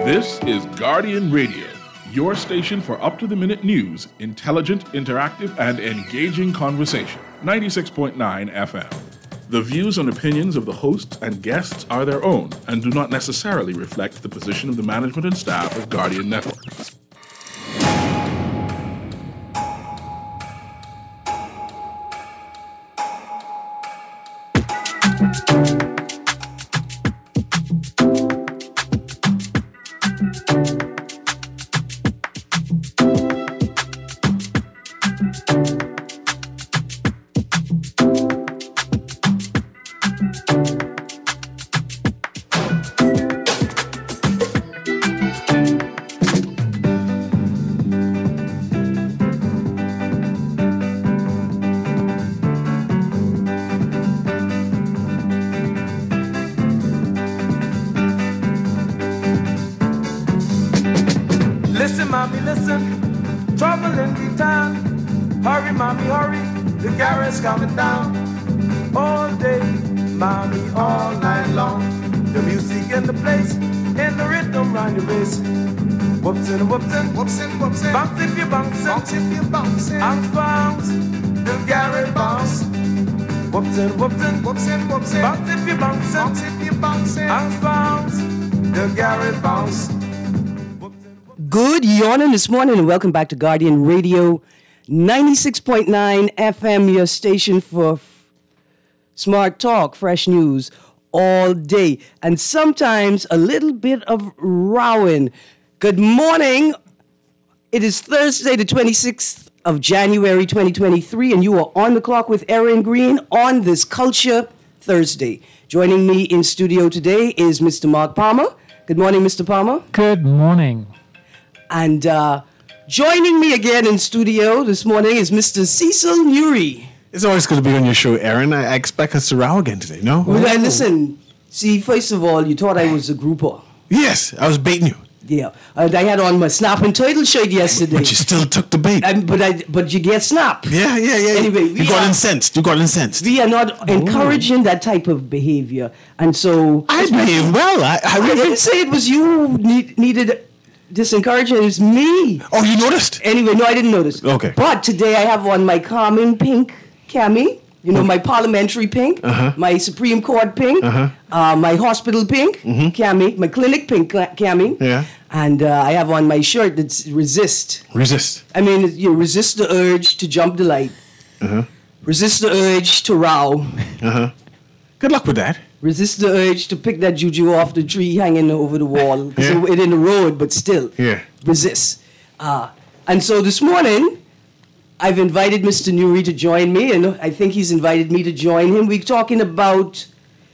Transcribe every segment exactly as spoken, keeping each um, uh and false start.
This is Guardian Radio, your station for up-to-the-minute news, intelligent, interactive, and engaging conversation. ninety-six point nine F M. The views and opinions of the hosts and guests are their own and do not necessarily reflect the position of the management and staff of Guardian Network. Good morning this morning and welcome back to Guardian Radio ninety-six point nine F M, your station for f- smart talk, fresh news all day, and sometimes a little bit of rowing. Good morning. It is Thursday, the twenty-sixth of January, twenty twenty-three, and you are on the clock with Erin Green on this Culture Thursday. Joining me in studio today is Mister Mark Palmer. Good morning, Mister Palmer. Good morning. And uh, joining me again in studio this morning is Mister Cecil Nuri. It's always good to be on your show, Erin. I, I expect us to row again today, no? Well, oh. Listen, see, first of all, you thought I was a grouper. Yes, I was baiting you. Yeah, and I had on my Snapping Turtle shirt yesterday. But you still took the bait. Um, but I, but you get snapped. Yeah, yeah, yeah. Anyway, you got are, incensed. You got incensed. We are not Ooh. encouraging that type of behavior, and so I behave well. I, I, I didn't say it was you who need, needed this encouragement. It was me. Oh, you noticed? Anyway, no, I didn't notice. Okay. But today I have on my calming pink cami. You know, my parliamentary pink, uh-huh. my Supreme Court pink, uh-huh. uh, my hospital pink mm-hmm. cami, my clinic pink cami. Yeah. And uh, I have on my shirt that's resist. Resist. I mean, you resist the urge to jump the light. Uh-huh. Resist the urge to row. Uh-huh. Good luck with that. Resist the urge to pick that juju off the tree hanging over the wall. Yeah. So it's in the road, but still. Yeah. Resist. Uh, and so this morning, I've invited Mister Nuri to join me, and I think he's invited me to join him. We're talking about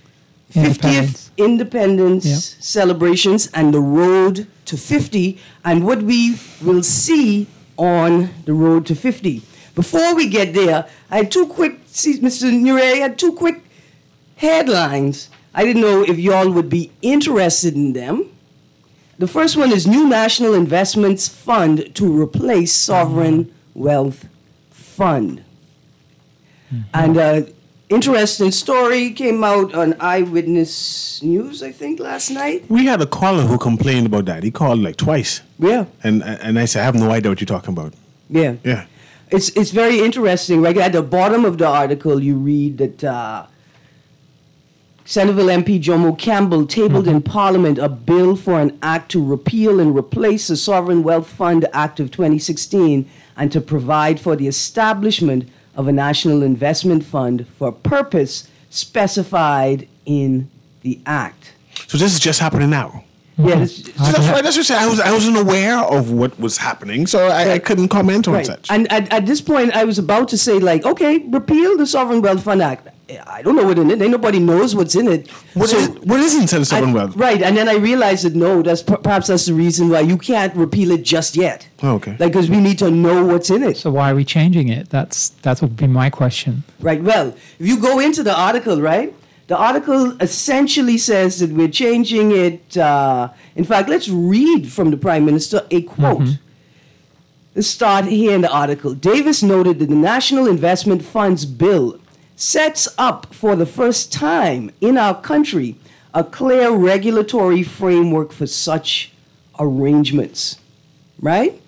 fiftieth Independence yep. celebrations and the road to fifty, and what we will see on the road to fifty. Before we get there, I had two quick, see, Mister Nuri, I had two quick headlines. I didn't know if y'all would be interested in them. The first one is New National Investments Fund to replace Sovereign mm-hmm. Wealth Fund. Mm-hmm. And uh, interesting story came out on Eyewitness News, I think, last night. We had a caller who complained about that. He called like twice. Yeah. And and I said, I have no idea what you're talking about. Yeah. Yeah. It's it's very interesting. Right at the bottom of the article, you read that uh, Centerville M P Jomo Campbell tabled mm-hmm. in Parliament a bill for an act to repeal and replace the Sovereign Wealth Fund Act of twenty sixteen and to provide for the establishment of a national investment fund for a purpose specified in the Act. So this is just happening now? Yeah, this, so that's why that's what I was I wasn't aware of what was happening, so I, right. I couldn't comment on right. such. And at, at this point, I was about to say, like, okay, repeal the Sovereign Wealth Fund Act. I don't know what's in it. Ain't nobody knows what's in it. What so, is what is inside the Sovereign Wealth? Right, and then I realized that no, that's perhaps that's the reason why you can't repeal it just yet. Oh, okay. Like, because we need to know what's in it. So why are we changing it? That's that would be my question. Right. Well, if you go into the article, right, the article essentially says that we're changing it. Uh, in fact, let's read from the Prime Minister a quote. Mm-hmm. Let's start here in the article. Davis noted that the National Investment Funds Bill sets up for the first time in our country a clear regulatory framework for such arrangements, right?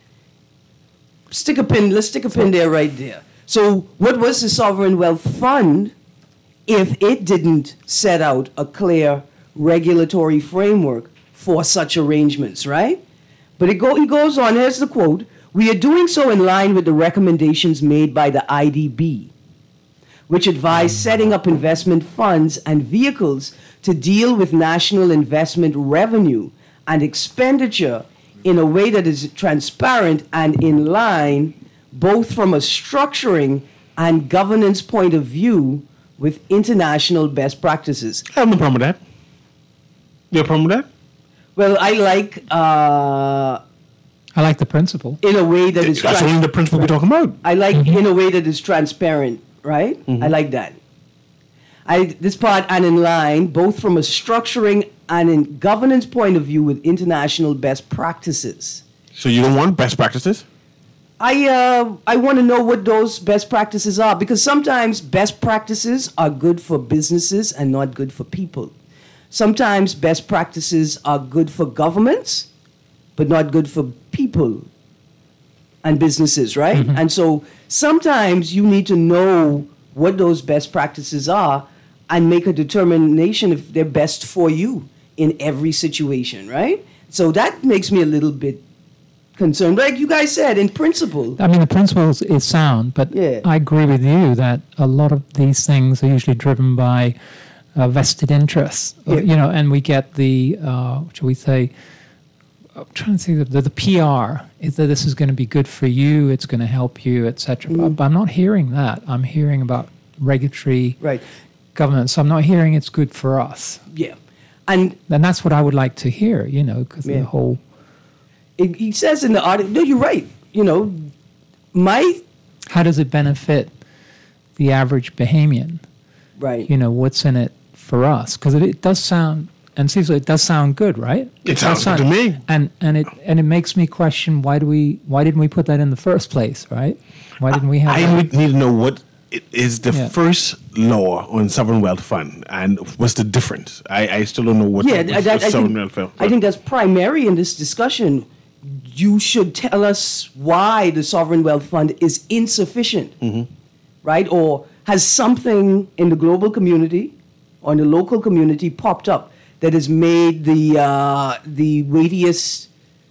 Stick a pin, let's stick a pin there right there. So what was the Sovereign Wealth Fund if it didn't set out a clear regulatory framework for such arrangements, right? But it go, he goes on, here's the quote, "We are doing so in line with the recommendations made by the I D B, which advise setting up investment funds and vehicles to deal with national investment revenue and expenditure in a way that is transparent and in line both from a structuring and governance point of view with international best practices." I have no problem with that. You have a problem with that? Well, I like uh, I like the principle. in a way that is That's trans- only the principle we're talking about. I like in a way that is transparent, right? I like that. I this part and in line both from a structuring and in governance point of view with international best practices. So you don't want best practices? I uh, I want to know what those best practices are because sometimes best practices are good for businesses and not good for people. Sometimes best practices are good for governments, but not good for people and businesses, right? Mm-hmm. And so sometimes you need to know what those best practices are and make a determination if they're best for you in every situation, right? So that makes me a little bit concerned. Like you guys said, in principle. I mean, the principle is, is sound, but Yeah. I agree with you that a lot of these things are usually driven by uh, vested interests, uh, Yeah. you know, and we get the, uh, shall we say, I'm trying to see the, the, the P R is that this is going to be good for you, it's going to help you, et cetera. Mm-hmm. But, but I'm not hearing that. I'm hearing about regulatory Right. government. So I'm not hearing it's good for us. Yeah. And And that's what I would like to hear, you know, because Yeah. the whole. it, he says in the article, no, you're right. You know, my, How does it benefit the average Bahamian? right. You know, what's in it for us? Because it, it does sound, and seriously, it does sound good, right? It does sounds good to me. And and it and it makes me question why do we why didn't we put that in the first place, right? Why didn't we have? I that? would need to know what it is the Yeah. first law on sovereign wealth fund and what's the difference. I, I still don't know what Yeah, the, I, what's I, the I, sovereign think, wealth fund. I think that's primary in this discussion. You should tell us why the sovereign wealth fund is insufficient, right? Or has something in the global community or in the local community popped up that has made the uh, the weightiest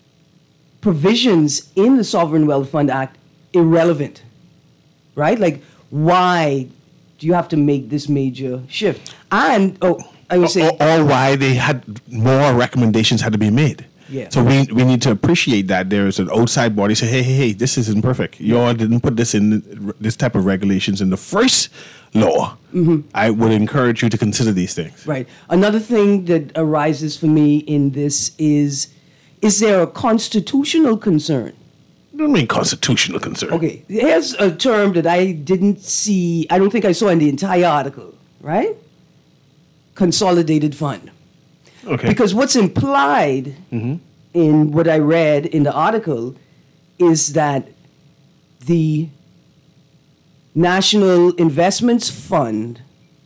provisions in the Sovereign Wealth Fund Act irrelevant, right? Like, why do you have to make this major shift? And oh, I would say. or, or why they had more recommendations had to be made. Yeah. So we we need to appreciate that there is an outside body say, hey, hey, hey, this isn't perfect. You all didn't put this in this type of regulations in the first law. Mm-hmm. I would encourage you to consider these things. Right. Another thing that arises for me in this is, is there a constitutional concern? I don't mean constitutional concern. Okay, here's a term that I didn't see, I don't think I saw in the entire article, right? Consolidated fund. Okay. Because what's implied in what I read in the article is that the National Investments Fund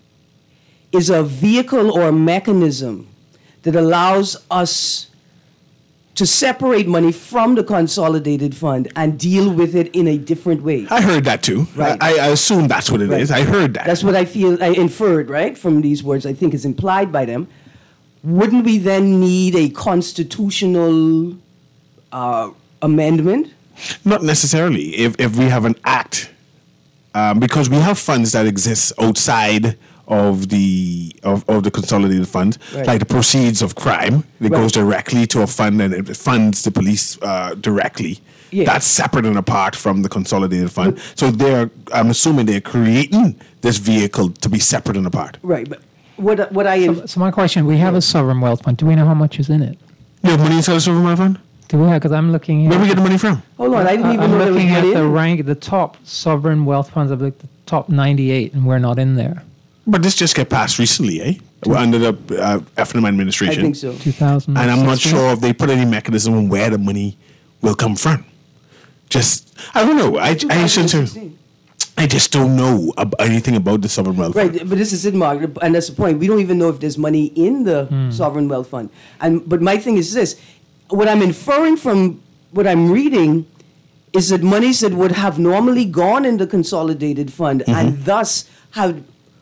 is a vehicle or a mechanism that allows us to separate money from the consolidated fund and deal with it in a different way. I heard that too. Right. I, I assume that's what it is. Right. I heard that. That's what I feel, I inferred, right, from these words, I think is implied by them. Wouldn't we then need a constitutional uh, amendment? Not necessarily. If if we have an act, um, because we have funds that exist outside of the of, of the consolidated fund, Right. like the proceeds of crime, it Right. goes directly to a fund and it funds the police uh, directly. Yeah. That's separate and apart from the consolidated fund. So they're, I'm assuming they're creating this vehicle to be separate and apart. Right, but what, what I... So, so my question: we have a sovereign wealth fund. Do we know how much is in it? You have money inside the sovereign wealth fund? Do we have? Because I'm looking here. Where do we get the money from? hold on, I didn't even I'm know there was looking at money the in it. rank, the top sovereign wealth funds of like the top ninety-eight, and we're not in there. But this just got passed recently, eh? We're under the uh, F N M I administration. think so. two thousand. And I'm not sure if they put any mechanism on where the money will come from. Just, I don't know. I, I, just, I just don't know ab- anything about the sovereign wealth Right, fund. but this is it, Mark, and that's the point. We don't even know if there's money in the sovereign wealth fund. And but my thing is this: what I'm inferring from what I'm reading is that monies that would have normally gone in the consolidated fund mm-hmm. and thus have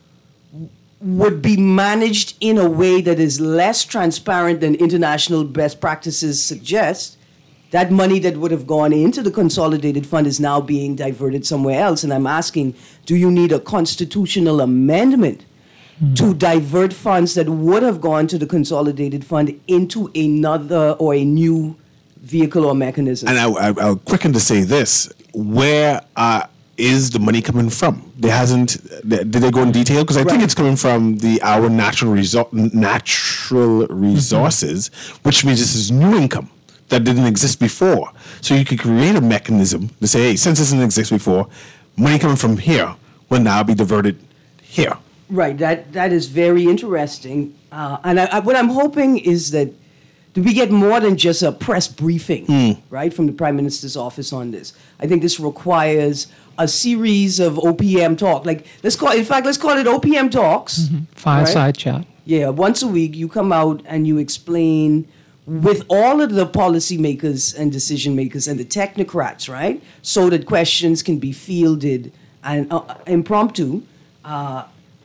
would be managed in a way that is less transparent than international best practices suggest, that money that would have gone into the consolidated fund is now being diverted somewhere else. And I'm asking, do you need a constitutional amendment mm-hmm. to divert funds that would have gone to the consolidated fund into another or a new vehicle or mechanism? And I, I, I'll quicken to say this. Where uh, is the money coming from? There hasn't, did they go in detail? Because I right. think it's coming from the our natural, resor- natural resources, mm-hmm. which means this is new income that didn't exist before. So you could create a mechanism to say, hey, since this didn't exist before, money coming from here will now be diverted here. Right, that that is very interesting. Uh, and I, I, what I'm hoping is that we get more than just a press briefing, mm. right, from the Prime Minister's office on this. I think this requires a series of O P M talk. Like, let's call in fact, let's call it O P M talks. Mm-hmm. Fireside right? chat. Yeah, once a week you come out and you explain with all of the policymakers and decision makers and the technocrats, right, so that questions can be fielded and uh, impromptu uh,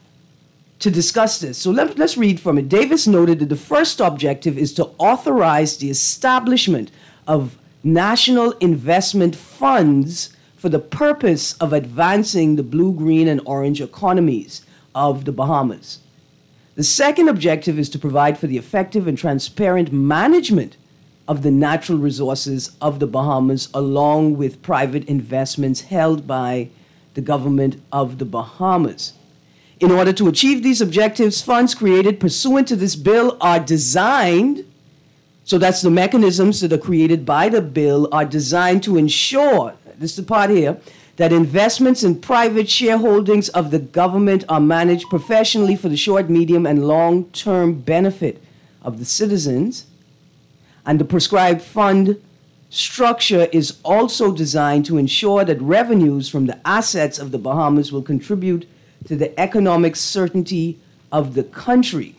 to discuss this. So let, let's read from it. Davis noted that the first objective is to authorize the establishment of national investment funds for the purpose of advancing the blue, green, and orange economies of the Bahamas. The second objective is to provide for the effective and transparent management of the natural resources of the Bahamas, along with private investments held by the government of the Bahamas. In order to achieve these objectives, funds created pursuant to this bill are designed, so that's the mechanisms that are created by the bill, are designed to ensure, this is the part here, that investments in private shareholdings of the government are managed professionally for the short, medium, and long-term benefit of the citizens. And the prescribed fund structure is also designed to ensure that revenues from the assets of the Bahamas will contribute to the economic certainty of the country.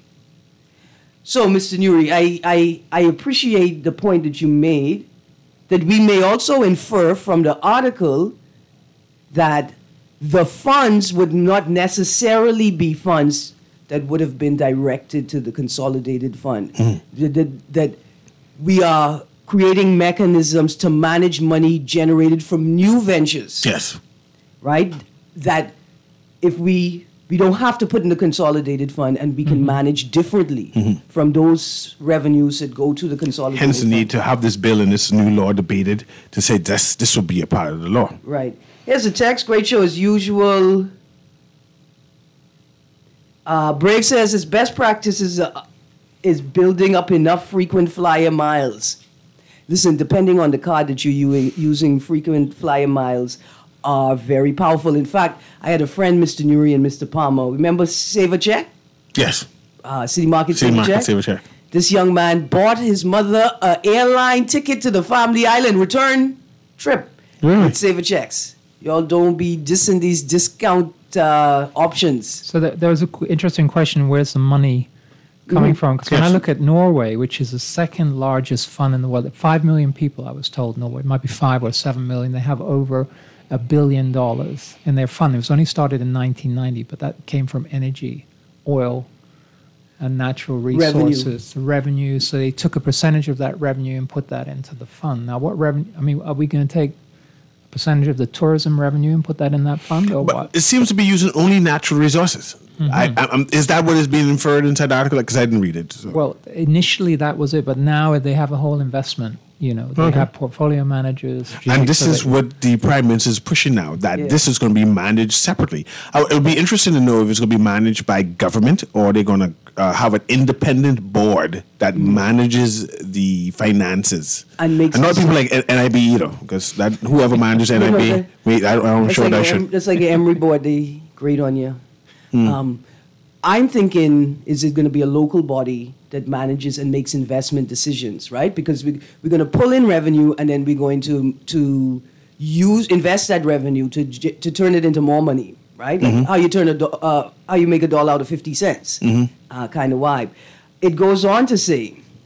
So, Mister Nuri, I, I, I appreciate the point that you made, that we may also infer from the article that the funds would not necessarily be funds that would have been directed to the consolidated fund. Mm. That, that, that we are creating mechanisms to manage money generated from new ventures. Yes. Right? That if we we don't have to put in the consolidated fund, and we can mm-hmm. manage differently mm-hmm. from those revenues that go to the consolidated fund. Hence the need to have this bill and this new law debated to say this, this will be a part of the law. Right. Here's the text. Great show as usual. Uh, Brave says his best practice is, uh, is building up enough frequent flyer miles. Listen, depending on the card that you're u- using, frequent flyer miles are very powerful. In fact, I had a friend, Mister Nuri and Mister Palmer. Remember Save a Check? Yes. Uh, City Market City Save Market, a Check? Save a Check. This young man bought his mother an airline ticket to the Family Island return trip Really? with Save a Checks. Y'all don't be dissing these discount uh, options. So th- there was an qu- interesting question, where's the money coming mm-hmm. from? Because yes. when I look at Norway, which is the second largest fund in the world, five million people, I was told, Norway, it might be five or seven million, they have over a billion dollars in their fund. It was only started in nineteen ninety, but that came from energy, oil, and natural resources, revenue. revenue. So they took a percentage of that revenue and put that into the fund. Now, what revenue, I mean, are we going to take percentage of the tourism revenue and put that in that fund, or but what? It seems to be using only natural resources. Mm-hmm. I, I, um, is that what is being inferred inside the article? Because I didn't read it. So. Well, initially that was it, but now they have a whole investment. You know, they okay. have portfolio managers. And this so is what the Prime Minister is pushing now, that yeah. this is going to be managed separately. Uh, it would be interesting to know if it's going to be managed by government, or they're going to uh, have an independent board that mm. manages the finances. And makes and not people like N I B, you know, because that whoever manages N I B, wait, I, I'm sure like that a, should. That's like an Emory board, they grade on you. Mm. Um, I'm thinking, is it going to be a local body that manages and makes investment decisions, right? Because we, we're going to pull in revenue, and then we're going to to use invest that revenue to to turn it into more money, right? Like mm-hmm. how you turn a do, uh, how you make a dollar out of fifty cents, mm-hmm. uh, kind of vibe. It goes on to say,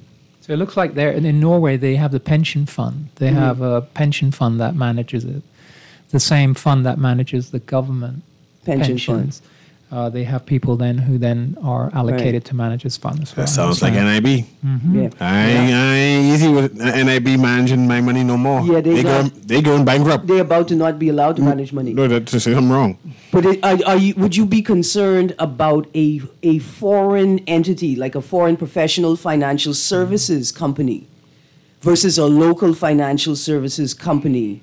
So it looks like they're in in Norway. They have the pension fund. They Mm-hmm. have a pension fund that manages it. The same fund that manages the government Pension pensions. Uh, they have people then who then are allocated to manage this fund as well. That sounds like N I B. Yeah. I ain't, I ain't easy with N I B managing my money no more. Yeah, they they got- going they going bankrupt. They're about to not be allowed to manage money. No, that's something wrong. But it, are, are you, would you be concerned about a, a foreign entity, like a foreign professional financial services company, versus a local financial services company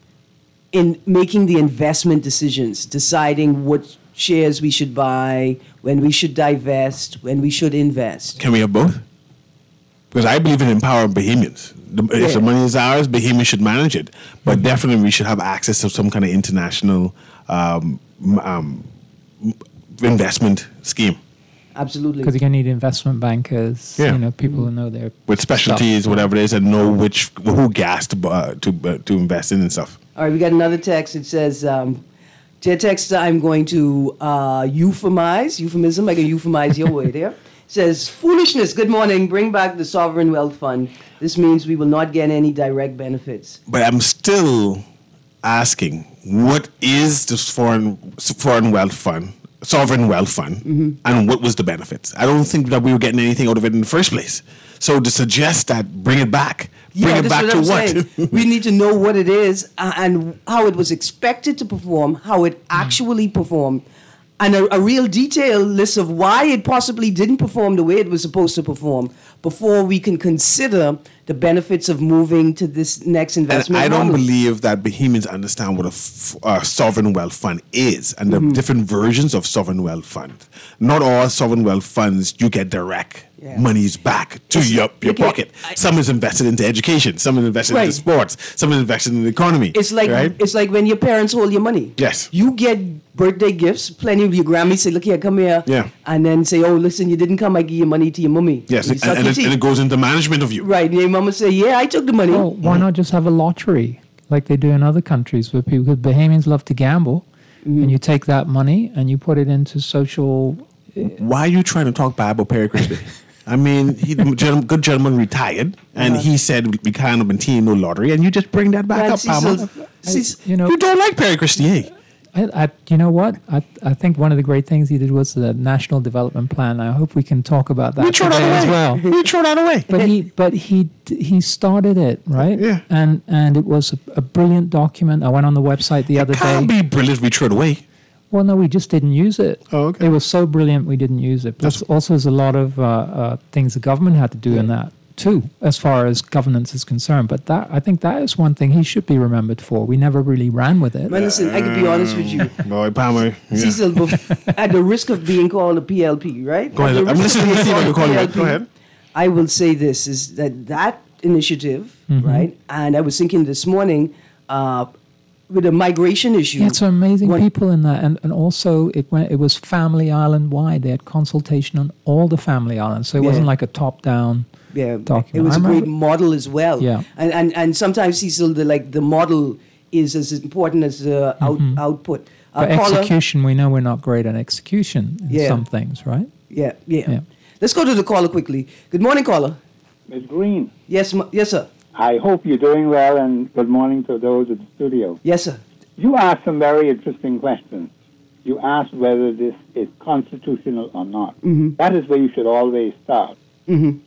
in making the investment decisions, deciding what shares we should buy, when we should divest, when we should invest? Can we have both? Because I believe in empowering Bahamians. The, If Yeah. the money is ours, Bahamians should manage it. But definitely we should have access to some kind of international um, m- um, m- investment scheme Absolutely. Because you're going to need investment bankers, Yeah. you know, people who know their with specialties, stuff. whatever it is, and know which who gas to uh, to uh, to invest in and stuff. All right, we got another text. It says, um, dear text, I'm going to uh, euphemize, euphemism, I can euphemize your word here. It says, foolishness, good morning, bring back the Sovereign Wealth Fund. This means we will not get any direct benefits. But I'm still asking, what is this foreign foreign wealth fund, sovereign wealth fund, Mm-hmm. and what was the benefits? I don't think that we were getting anything out of it in the first place. So to suggest that, bring it back, bring it that's back what to I'm what? saying. We need to know what it is uh, and how it was expected to perform, how it actually performed, and a, a real detailed list of why it possibly didn't perform the way it was supposed to perform before we can consider the benefits of moving to this next And investment I don't model. believe that Bahamians understand what a, f- a sovereign wealth fund is and Mm-hmm. the different versions of sovereign wealth fund. Not all sovereign wealth funds you get direct Yeah. monies back to It's- your, your okay, pocket. I- Some is invested into education. Some is invested Right. into sports. Some is invested in the economy. It's like right? it's like when your parents hold your money. Yes. You get birthday gifts. Plenty of your Grammys say, "Look here, come here." Yeah. And then say, "Oh, listen, you didn't come. I give your money to your mummy." Yes, You and, suck and your it, and teeth. it goes into management of you. Right. And your mama say, "Yeah, I took the money." Well, why not just have a lottery like they do in other countries where people, because Bahamians love to gamble, Mm-hmm. and you take that money and you put it into social. Why are you trying to talk bad about Perry Crispy? I mean, he, the gentleman, good gentleman retired, and Uh-huh. he said we can't maintain no lottery, and you just bring that back Man, up, Palmer. Cecil, Cecil, You know, You don't like Perry Christie. I, I, you know what? I, I think one of the great things he did was the National Development Plan. I hope we can talk about that We throw today that as away. well. We throw that away. But he, but he, he started it, right? Yeah. And and it was a, a brilliant document. I went on the website the other Can't day. be brilliant. We throw it away. Well, no, we just didn't use it. Oh, okay. It was so brilliant we didn't use it. Plus, also, there's a lot of uh, uh, things the government had to do in that too, as far as governance is concerned. But that, I think, that is one thing he should be remembered for. We never really ran with it. man, listen, I can be honest with you. Boy, Palmer. Yeah. Cecil, bef- at the risk of being called a P L P, right? Go At ahead. the I'm risk of listening. being Let's see if I called can call you a out. Go ahead. I will say this, is that that initiative, right? And I was thinking this morning, uh, with a migration issue. Yeah, it's amazing What- people in that, and and also it went. It was Family Island wide. They had consultation on all the Family Islands, so it Yeah. wasn't like a top down. Yeah, document. it was I a great remember- model as well. Yeah. and and and sometimes Cecil, the like the model is as important as the out, output. Uh, But caller- execution, we know we're not great at execution in Yeah. some things, right? Yeah, yeah, Yeah. Let's go to the caller quickly. Good morning, caller. Miz Green, Yes, ma- yes, sir. I hope you're doing well, and good morning to those at the studio. Yes, sir. You asked some very interesting questions. You asked whether this is constitutional or not. That is where you should always start. Mhm.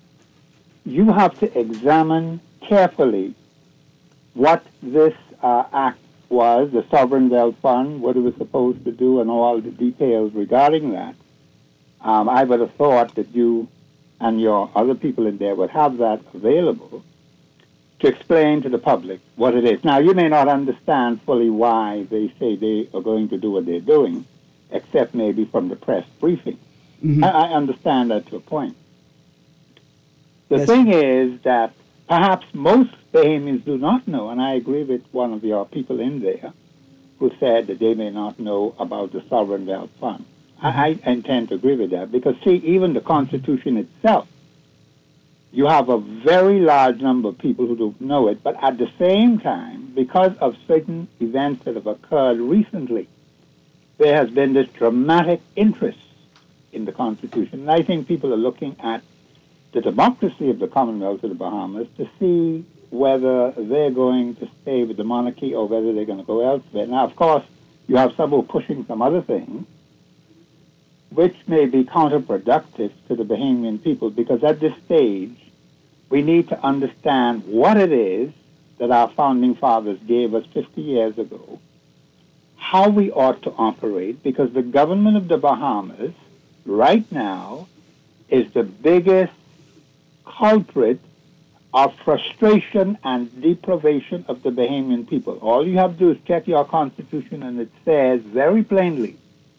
You have to examine carefully what this uh, act was, the Sovereign Wealth Fund, what it was supposed to do, and all the details regarding that. Um, I would have thought that you and your other people in there would have that available to explain to the public what it is. Now, you may not understand fully why they say they are going to do what they're doing, except maybe from the press briefing. I, I understand that to a point. The Yes. thing is that perhaps most Bahamians do not know, and I agree with one of your people in there who said that they may not know about the Sovereign Wealth Fund. I, I intend to agree with that because, see, even the Constitution itself, you have a very large number of people who don't know it, but at the same time, because of certain events that have occurred recently, there has been this dramatic interest in the Constitution. And I think people are looking at the democracy of the Commonwealth of the Bahamas to see whether they're going to stay with the monarchy or whether they're going to go elsewhere. Now, of course, you have some who are pushing some other things, which may be counterproductive to the Bahamian people, because at this stage, we need to understand what it is that our founding fathers gave us fifty years ago, how we ought to operate, because the government of the Bahamas right now is the biggest culprit of frustration and deprivation of the Bahamian people. All you have to do is check your constitution, and it says very plainly,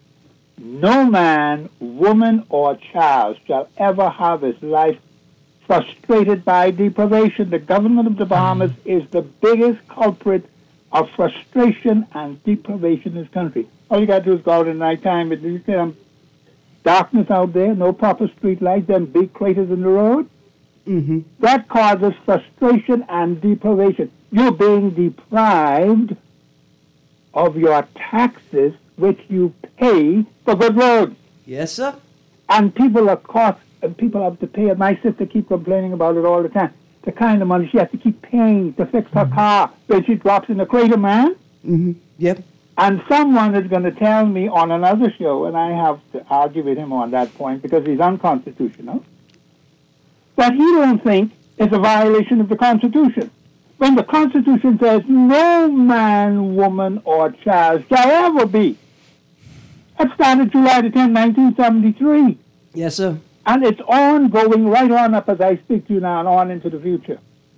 no man, woman, or child shall ever have his life frustrated by deprivation. The government of the Bahamas is the biggest culprit of frustration and deprivation in this country. All you got to do is go out at night time, and you see um, darkness out there, no proper street lights, them big craters in the road. Mm-hmm. That causes frustration and deprivation. You're being deprived of your taxes, which you pay for good roads. Yes, sir. And people are cost, and people have to pay it. My sister keeps complaining about it all the time. The kind of money she has to keep paying to fix her car when she drops in the crater, man. Mm-hmm. Yep. And someone is going to tell me on another show, and I have to argue with him on that point because he's unconstitutional, that he don't think it's a violation of the Constitution. When the Constitution says no man, woman, or child shall ever be. That started July the tenth, nineteen seventy-three. Yes, sir. And it's on, going right on up as I speak to you now and on into the future.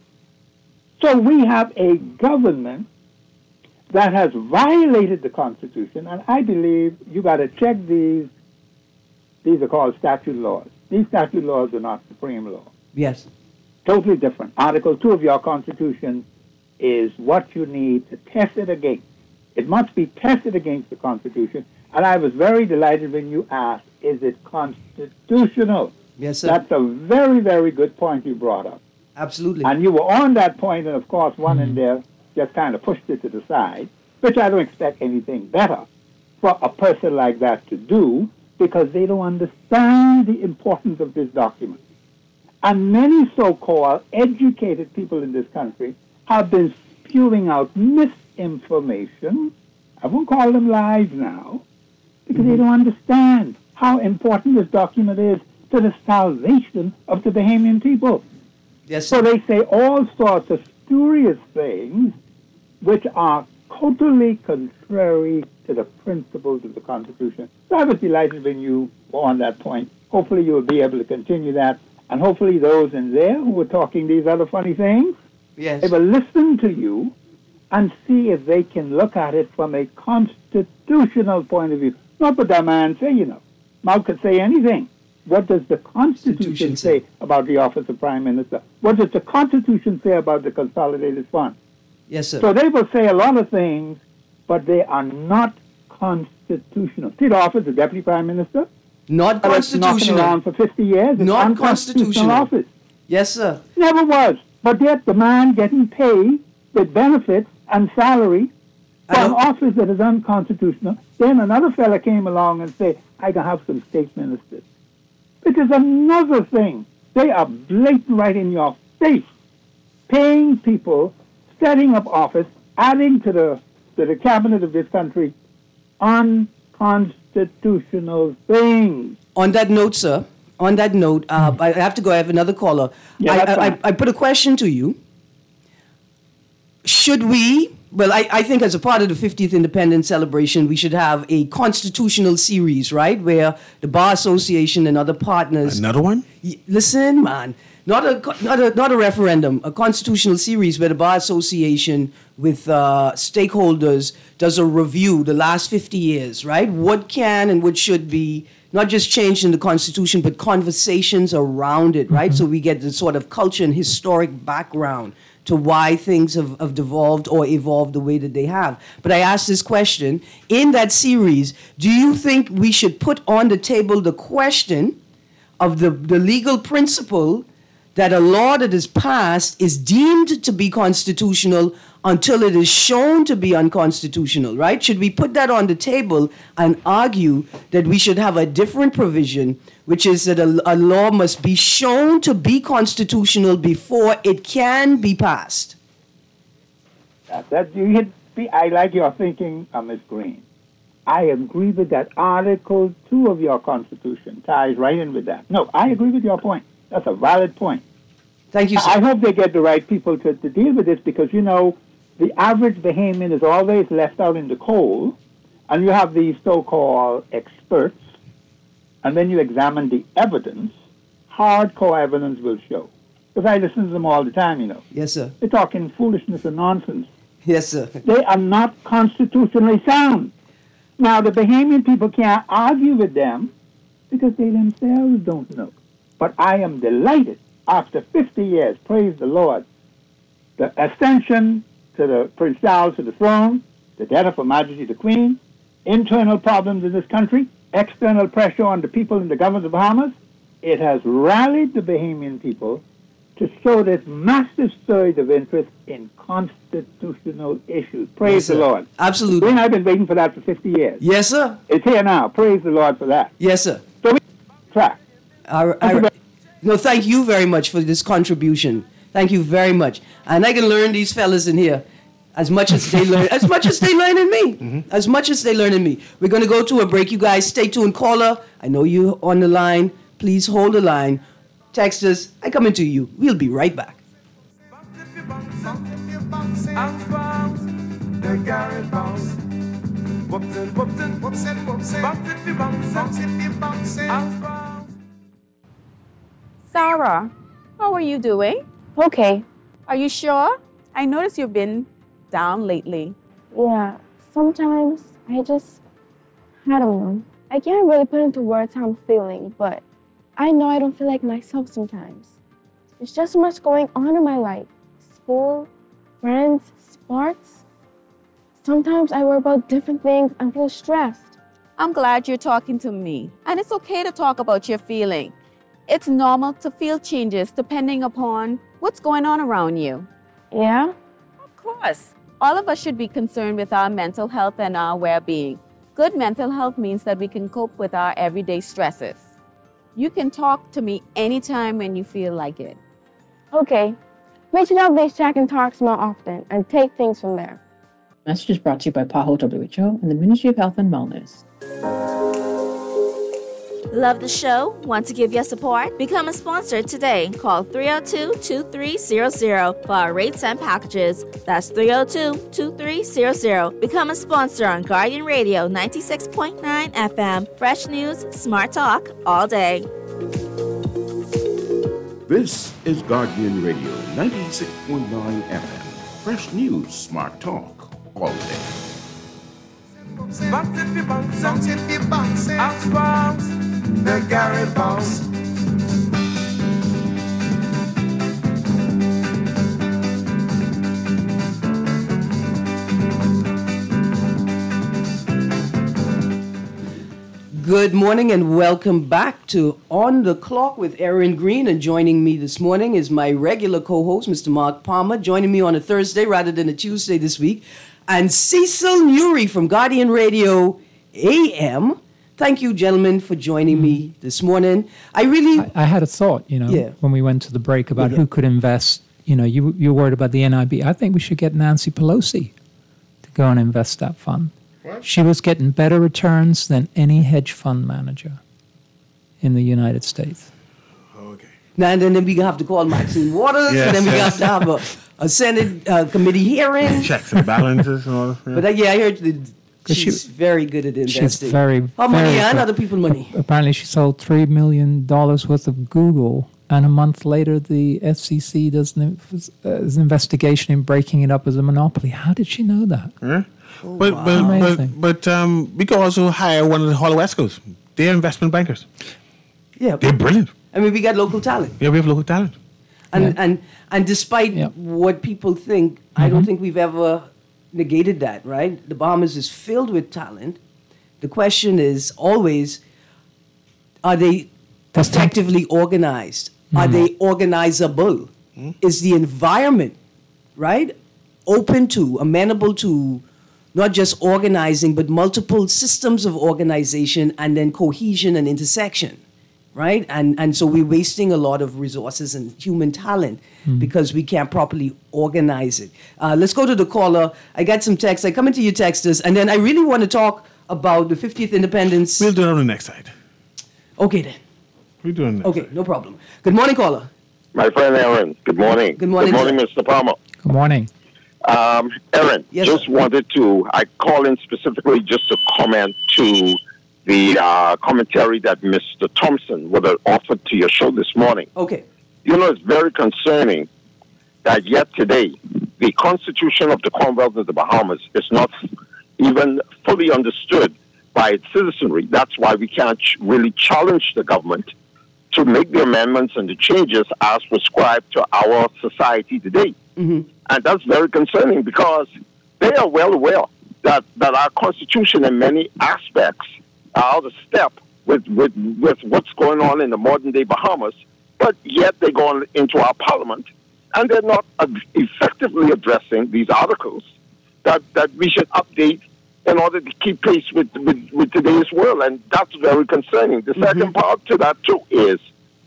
So we have a government that has violated the Constitution, and I believe you got to check these. These are called statute laws. These statute laws are not supreme law. Yes. Totally different. Article two of your Constitution is what you need to test it against. It must be tested against the Constitution. And I was very delighted when you asked, is it constitutional? Yes, sir. That's a very, very good point you brought up. Absolutely. And you were on that point, and of course, one in there just kind of pushed it to the side, which I don't expect anything better for a person like that to do, because they don't understand the importance of this document. And many so-called educated people in this country have been spewing out misinformation. I won't call them lies now, because mm-hmm. they don't understand how important this document is to the salvation of the Bahamian people. Yes, so they say all sorts of spurious things which are totally contrary to the principles of the Constitution. So I was delighted when you were on that point. Hopefully you will be able to continue that, and hopefully those in there who were talking these other funny things, yes, they will listen to you and see if they can look at it from a constitutional point of view. Not what that man say, you know. Mouth could say anything. What does the Constitution, Constitution say about the office of Prime Minister? What does the Constitution say about the Consolidated Fund? Yes, sir. So they will say a lot of things, but they are not constitutional. See the office of Deputy Prime Minister? Not constitutional. It's knocking around for fifty years. It's not constitutional. Office. Yes, sir. Never was. But yet the man getting paid with benefits and salary for an office that is unconstitutional. Then another fella came along and said, I can have some state ministers. It is another thing. They are blatant right in your face, paying people, setting up office, adding to the to the cabinet of this country unconstitutional things. On that note, sir, on that note, uh, I have to go. I have another caller. Yeah, I, that's I, fine. I, I put a question to you. Should we, well, I, I think as a part of the fiftieth Independence celebration, we should have a constitutional series, right, where the Bar Association and other partners... Another one? Y- listen, man. Not a, not a not a referendum, a constitutional series where the Bar Association with uh, stakeholders does a review the last fifty years, right? What can and what should be not just changed in the Constitution, but conversations around it, right? Mm-hmm. So we get the sort of culture and historic background to why things have, have devolved or evolved the way that they have. But I asked this question, in that series, do you think we should put on the table the question of the, the legal principle that a law that is passed is deemed to be constitutional until it is shown to be unconstitutional, right? Should we put that on the table and argue that we should have a different provision, which is that a, a law must be shown to be constitutional before it can be passed? That, that you hit, I like your thinking, uh, Miz Green. I agree with that. Article two of your Constitution ties right in with that. No, I agree with your point. That's a valid point. Thank you, sir. I hope they get the right people to, to deal with this because, you know, the average Bahamian is always left out in the cold, and you have these so-called experts, and then you examine the evidence, hardcore evidence will show. Because I listen to them all the time, you know. Yes, sir. They're talking foolishness and nonsense. Yes, sir. They are not constitutionally sound. Now, the Bahamian people can't argue with them because they themselves don't know. But I am delighted, after fifty years, praise the Lord, the ascension to the Prince Charles to the throne, the death of Her Majesty the Queen, internal problems in this country, external pressure on the people in the government of Bahamas, it has rallied the Bahamian people to show this massive surge of interest in constitutional issues. Praise Yes, the sir. Lord. Absolutely. And I've been waiting for that for fifty years. Yes, sir. It's here now. Praise the Lord for that. Yes, sir. So we track. I, I, no, thank you very much for this contribution. Thank you very much. And I can learn these fellas in here as much as they learn, as much as they learn in me, mm-hmm. as much as they learn in me. We're going to go to a break. You guys stay tuned. Caller, I know you're on the line. Please hold the line. Text us. I come into you. We'll be right back. Sarah, how are you doing? Okay. Are you sure? I noticed you've been down lately. Yeah, sometimes I just, I don't know. I can't really put into words how I'm feeling, but I know I don't feel like myself sometimes. There's just so much going on in my life. School, friends, sports. Sometimes I worry about different things and feel stressed. I'm glad you're talking to me. And it's okay to talk about your feeling. It's normal to feel changes depending upon what's going on around you. Yeah? Of course. All of us should be concerned with our mental health and our well-being. Good mental health means that we can cope with our everyday stresses. You can talk to me anytime when you feel like it. Okay. We should have these check and talks more often and take things from there. Message is brought to you by PAHO W H O and the Ministry of Health and Wellness. Love the show? Want to give your support? Become a sponsor today. Call three oh two, two three zero zero for our rates and packages. That's three oh two, two three zero zero. Become a sponsor on Guardian Radio ninety-six point nine F M. Fresh news, smart talk, all day. This is Guardian Radio ninety-six point nine F M. Fresh news, smart talk, all day. Bounce if you bounce, bounce if you bounce, bounce, bounce, the Gary bounce. Good morning and welcome back to On the Clock with Aaron Green. And joining me this morning is my regular co-host, Mister Mark Palmer, joining me on a Thursday rather than a Tuesday this week. And Cecil Newry from Guardian Radio A M. Thank you, gentlemen, for joining me this morning. I really... I, I had a thought, you know, yeah. when we went to the break about yeah. who could invest. You know, you, you're worried about the N I B. I think we should get Nancy Pelosi to go and invest that fund. What? She was getting better returns than any hedge fund manager in the United States. Okay. Now, and then we have to call Maxine Waters, Yes, and then we yes. have to have a, a Senate uh, committee hearing. Checks and balances and all that. Yeah. But uh, yeah, I heard that she's she, very good at investing. She's very, Her very money and good. other people's money. Apparently, she sold three million dollars worth of Google, and a month later, the F C C does an, uh, an investigation in breaking it up as a monopoly. How did she know that? Yeah. Oh, but, wow. but Amazing. but but um, we could also hire one of the Hollow Escos. They're investment bankers. Yeah, They're brilliant. I mean, we got local talent. Yeah, we have local talent. And Yeah. and and despite Yeah. what people think, I don't think we've ever negated that, right? The Bahamas is filled with talent. The question is always, are they That's effectively organized? Are they organizable? Is the environment, right, open to, amenable to not just organizing, but multiple systems of organization and then cohesion and intersection, right? And, and so we're wasting a lot of resources and human talent mm. because we can't properly organize it. Uh, let's go to the caller. I got some texts. I come into your texters, and then I really want to talk about the fiftieth independence. We'll do it on the next side. Okay, then. We're doing that. Okay, no problem. Good morning, caller. My friend Aaron, good morning. Good morning. Good morning, Mister Palmer. Good morning. Um, Aaron, yes, just sir. wanted to, I call in specifically just to comment to the uh, commentary that Mister Thompson would have offered to your show this morning. Okay. You know, it's very concerning that yet today, the Constitution of the Commonwealth of the Bahamas is not even fully understood by its citizenry. That's why we can't ch- really challenge the government to make the amendments and the changes as prescribed to our society today. Mm-hmm. And that's very concerning because they are well aware that, that our Constitution in many aspects are out of step with, with, with what's going on in the modern-day Bahamas, but yet they go on into our parliament and they're not uh, effectively addressing these articles that, that we should update in order to keep pace with, with, with today's world, and that's very concerning. The mm-hmm. second part to that, too, is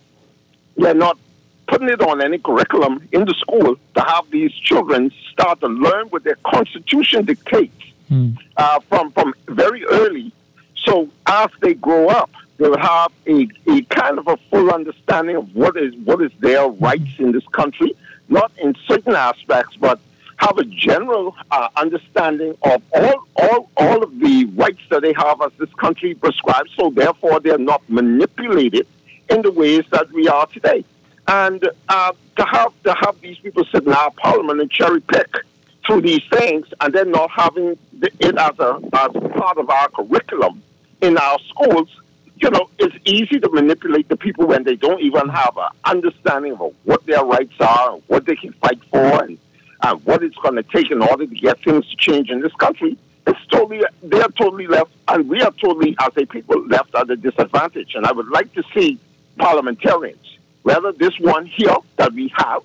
they're not putting it on any curriculum in the school to have these children start to learn what their Constitution dictates mm. uh, from, from very early. So as they grow up, they will have a, a kind of a full understanding of what is what is their rights in this country, not in certain aspects, but have a general uh, understanding of all, all, all of the rights that they have as this country prescribes, so therefore they're not manipulated in the ways that we are today. And uh, to have to have these people sit in our parliament and cherry pick through these things and then not having it as a as part of our curriculum in our schools, you know, it's easy to manipulate the people when they don't even have an understanding of what their rights are, and what they can fight for, and uh, what it's going to take in order to get things to change in this country. It's totally, they are totally left, and we are totally, as a people, left at a disadvantage. And I would like to see parliamentarians, whether this one here that we have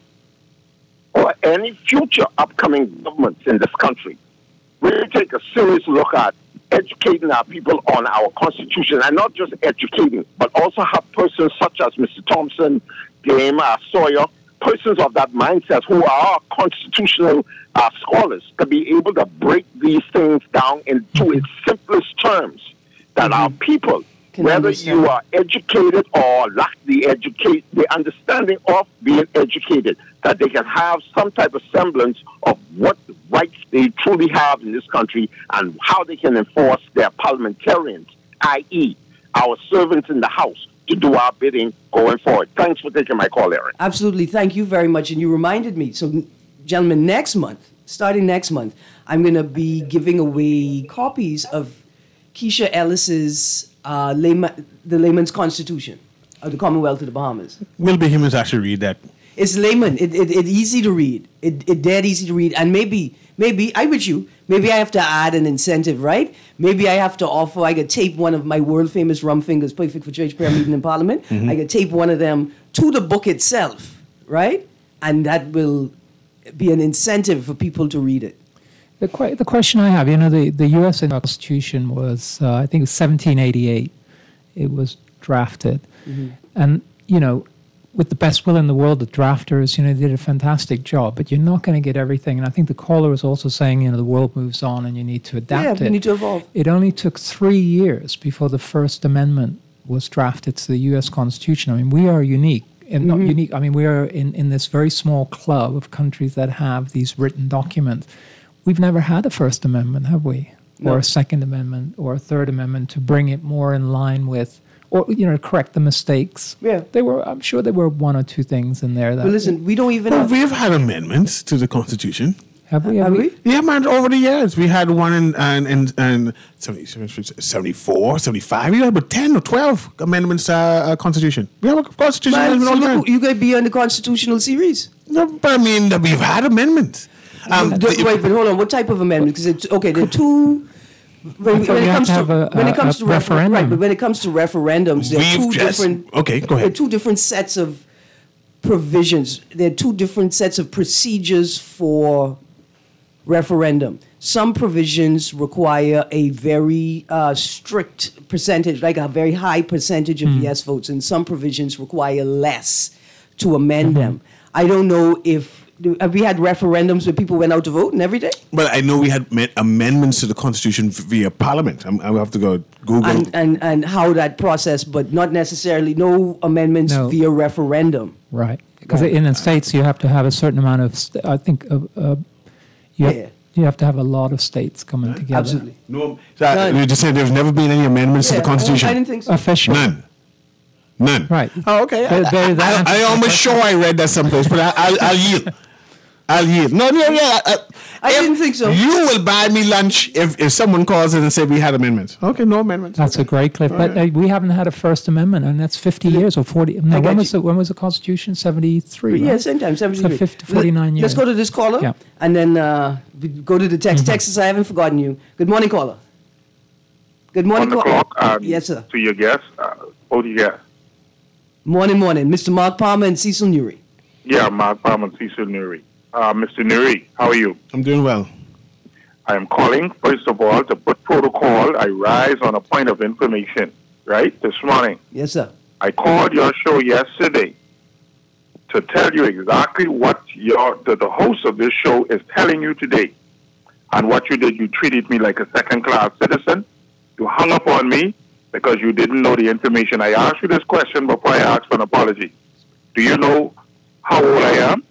or any future upcoming governments in this country, really take a serious look at educating our people on our Constitution, and not just educating, but also have persons such as Mister Thompson, Game, uh, Sawyer, persons of that mindset who are constitutional uh, scholars to be able to break these things down into its simplest terms that mm-hmm. our people, Can whether you are educated or lack the educate the understanding of being educated, that they can have some type of semblance of what rights they truly have in this country and how they can enforce their parliamentarians, that is, our servants in the House, to do our bidding going forward. Thanks for taking my call, Aaron. Absolutely. Thank you very much. And you reminded me. So, gentlemen, next month, starting next month, I'm going to be giving away copies of Keisha Ellis's uh, layman, The Layman's Constitution of the Commonwealth of the Bahamas. We'll be humans actually read that. It's layman. It, it, it's easy to read. It, it dead easy to read. And maybe, maybe, I with you, maybe I have to add an incentive, right? Maybe I have to offer, I could tape one of my world famous rum fingers, perfect for church prayer meeting in Parliament. Mm-hmm. I could tape one of them to the book itself, right? And that will be an incentive for people to read it. The, que- the question I have, you know, the, the U S Constitution was, uh, I think it was seventeen eighty-eight. It was drafted. Mm-hmm. And, you know, with the best will in the world, the drafters, you know, they did a fantastic job, but you're not going to get everything. And I think the caller was also saying, you know, the world moves on and you need to adapt yeah, it. Yeah, you need to evolve. It only took three years before the First Amendment was drafted to the U S Constitution. I mean, we are unique. And mm-hmm. not unique, I mean, we are in, in this very small club of countries that have these written documents. We've never had a First Amendment, have we? No. Or a Second Amendment or a Third Amendment to bring it more in line with, or, you know, correct the mistakes. Yeah. They were, I'm sure there were one or two things in there that... But listen, we don't even well, have... We've had amendments to the Constitution. Have we? Have, have we? we? Yeah, man, over the years. We had one in, in, in, in seventy-four, seventy-five. We had about ten or twelve amendments to uh, uh, Constitution. We have a Constitution Man, amendment so all the time. look, you could be on the constitutional series. No, but I mean, we've had amendments. Um, the, the, wait, but hold on. What type of amendment? Because it's okay. The two. When, when it comes to, to a, when it comes a to referendum, right, but when it comes to referendums, there are two just, different. Okay, go ahead. There are two different sets of provisions. There are two different sets of procedures for referendum. Some provisions require a very uh, strict percentage, like a very high percentage of Mm. yes votes, and some provisions require less to amend Mhm. them. I don't know if have we had referendums where people went out to vote and everything? But I know we had met amendments to the Constitution via Parliament. I'm, I will have to go Google. And, and and how that process, but not necessarily no amendments No. via referendum. Right. Because Right. in the States, you have to have a certain amount of, st- I think, uh, uh, you, have, Yeah. you have to have a lot of states coming together. Absolutely. no, so I- you just said there's never been any amendments to Yeah, the Constitution. I didn't think so. Official. None. None. Right. Oh, okay. Very- very- that I, I, I almost sure I read that someplace, but I, I'll, I'll yield. I'll yield. No, no, yeah. I, I didn't think so. You will buy me lunch if, if someone calls in and say we had amendments. Okay, no amendments. That's a great clip. But uh, we haven't had a First Amendment, and that's fifty years or forty. No, got when was, you. the, when was the Constitution? seventy-three, Yeah, right? same time, So seventy-three. fifty, forty-nine Let- years. Let's go to this caller, Yeah. and then uh, we go to the text. Mhm. Texas, I haven't forgotten you. Good morning, caller. Good morning, On the caller. clock, um, Yes, sir. to your guest, uh, what do you get? Morning, morning. Mister Mark Palmer and Cecil Newry. Yeah, Mark Palmer and Cecil Nuri. Uh, Mister Nuri, how are you? I'm doing well. I am calling, first of all, to put protocol. I rise on a point of information, right, this morning. Yes, sir. I called your show yesterday to tell you exactly what your the, the host of this show is telling you today. And what you did, you treated me like a second-class citizen. You hung up on me because you didn't know the information. I asked you this question before I asked for an apology. Do you know how old I am?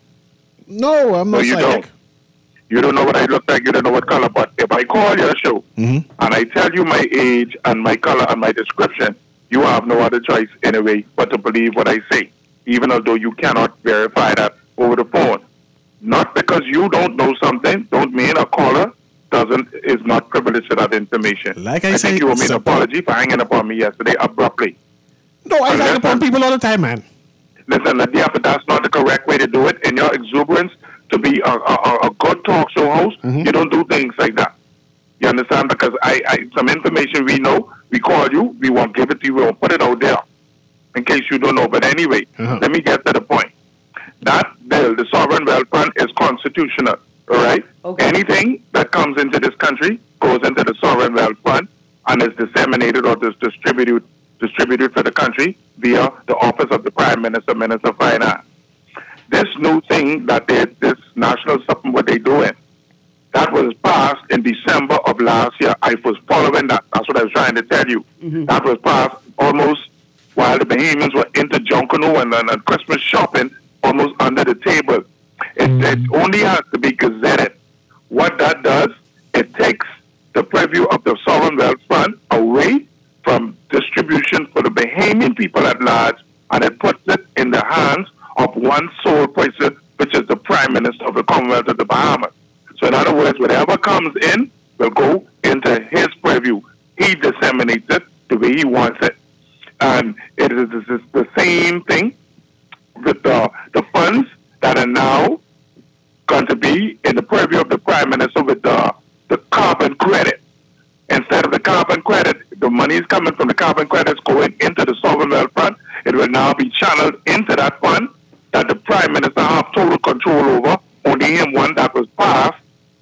No, I'm No, not you psychic. don't. You don't know what I look like. You don't know what color. But if I call your show Mhm. and I tell you my age and my color and my description, you have no other choice anyway but to believe what I say, even although you cannot verify that over the phone. Not because you don't know something, don't mean a caller doesn't is not privileged to that information. Like I I say, think you owe me an sir- apology for hanging upon me yesterday abruptly. No, I And hang listen, upon people all the time, man. Listen, yeah, but that's not the correct way to do it. In your exuberance, to be a, a, a good talk show host, Mhm. you don't do things like that. You understand? Because I, I, some information we know, we call you, we won't give it to you, we won't put it out there in case you don't know. But anyway, Uh-huh. let me get to the point. That bill, the Sovereign Wealth Fund, is constitutional, all right? Okay. Anything that comes into this country goes into the Sovereign Wealth Fund and is disseminated or dis- distributed distributed for the country via the office of the Prime Minister, Minister of Finance. This new thing that they, this national something what they doing, that was passed in December of last year. I was following that. That's what I was trying to tell you. Mhm. That was passed almost while the Bahamians were into Junkanoo and, and, and Christmas shopping, almost under the table. It, it only has to be gazetted. What that does, it takes the purview of the Sovereign Wealth Fund away from distribution for the Bahamian people at large, and it puts it in the hands of one sole person, which is the Prime Minister of the Commonwealth of the Bahamas. So in other words, whatever comes in will go into his purview. He disseminates it the way he wants it. And it is it is the same thing with the, the funds that are now going to be in the purview of the Prime Minister with the, the carbon credit. Instead of the carbon credit, the money is coming from the carbon credits going into the Sovereign Wealth Fund. It will now be channeled into that fund that the Prime Minister have total control over. Only him one that was passed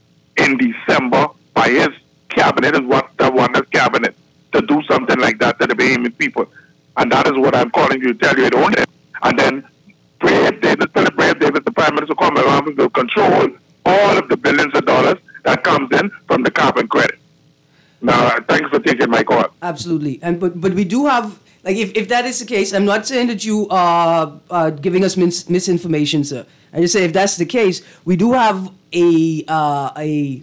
in December by his cabinet is what the one his cabinet to do something like that to the Bahamian people. And that is what I'm calling you to tell you it only. And then Brave David, Philip Brave David, the Prime Minister of Commonwealth, will control all of the billions of dollars that comes in from the carbon credit. Now, thanks for taking my call. Absolutely. And but but we do have, like, if, if that is the case, I'm not saying that you are uh, giving us mis- misinformation, sir. I just say if that's the case, we do have a uh, a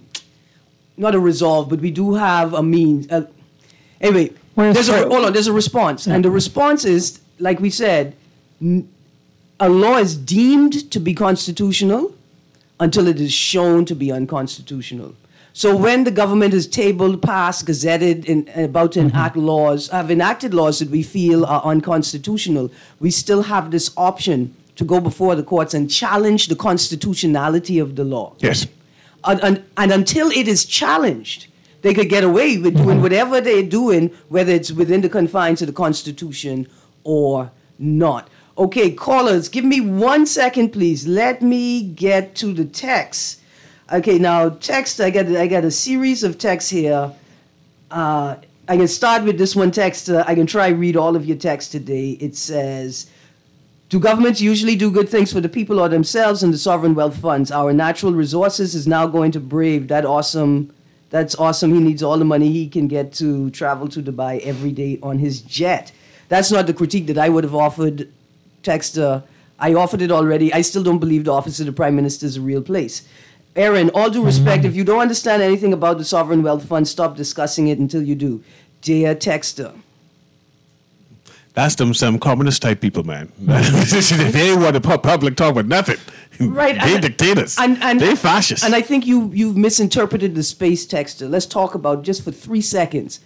not a resolve, but we do have a means. Uh, anyway, Well, there's a so- hold on. There's a response, and the response is, like we said, n- a law is deemed to be constitutional until it is shown to be unconstitutional. So when the government has tabled, passed, gazetted, and about to enact laws, have enacted laws that we feel are unconstitutional, we still have this option to go before the courts and challenge the constitutionality of the law. Yes. And, and, and until it is challenged, they could get away with doing whatever they're doing, whether it's within the confines of the Constitution or not. Okay, callers, give me one second, please. Let me get to the text. Okay, now text. I got I got a series of texts here. Uh, I can start with this one text. Uh, I can try read all of your texts today. It says, "Do governments usually do good things for the people or themselves in the sovereign wealth funds? Our natural resources is now going to Brave. That awesome. That's awesome. He needs all the money he can get to travel to Dubai every day on his jet." That's not the critique that I would have offered. Texter, I offered it already. I still don't believe the office of the Prime Minister is a real place. Aaron, all due respect, if you don't understand anything about the sovereign wealth fund, stop discussing it until you do. Dear Texter. That's them some communist type people, man. They want to put public talk with nothing. Right. They and, dictators. And, and, they fascists. And I think you, you've misinterpreted the space, Texter. Let's talk about, just for three seconds.